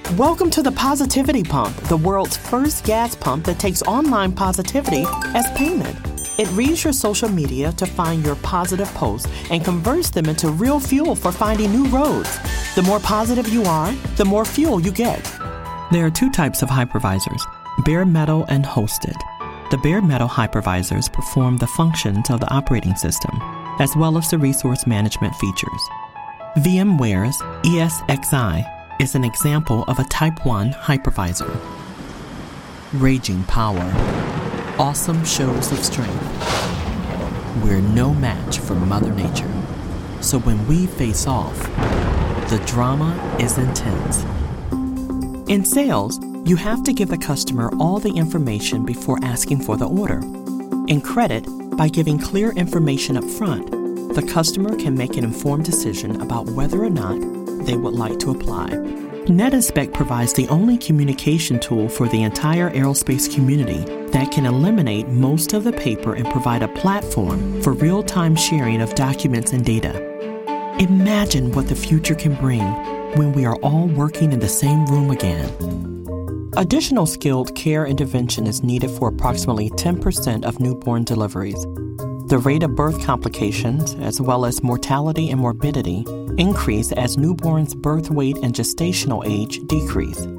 Welcome to the Positivity Pump, the world's first gas pump that takes online positivity as payment. It reads your social media to find your positive posts and converts them into real fuel for finding new roads. The more positive you are, the more fuel you get. There are two types of hypervisors, bare metal and hosted. The bare metal hypervisors perform the functions of the operating system, as well as the resource management features. VMware's ESXi is an example of a Type 1 hypervisor. Raging power, awesome shows of strength. We're no match for Mother Nature. So when we face off, the drama is intense. In sales, you have to give the customer all the information before asking for the order. In credit, by giving clear information up front, the customer can make an informed decision about whether or not they would like to apply. NetInspect provides the only communication tool for the entire aerospace community that can eliminate most of the paper and provide a platform for real-time sharing of documents and data. Imagine what the future can bring when we are all working in the same room again. Additional skilled care intervention is needed for approximately 10% of newborn deliveries. The rate of birth complications, as well as mortality and morbidity, increase as newborns' birth weight and gestational age decrease.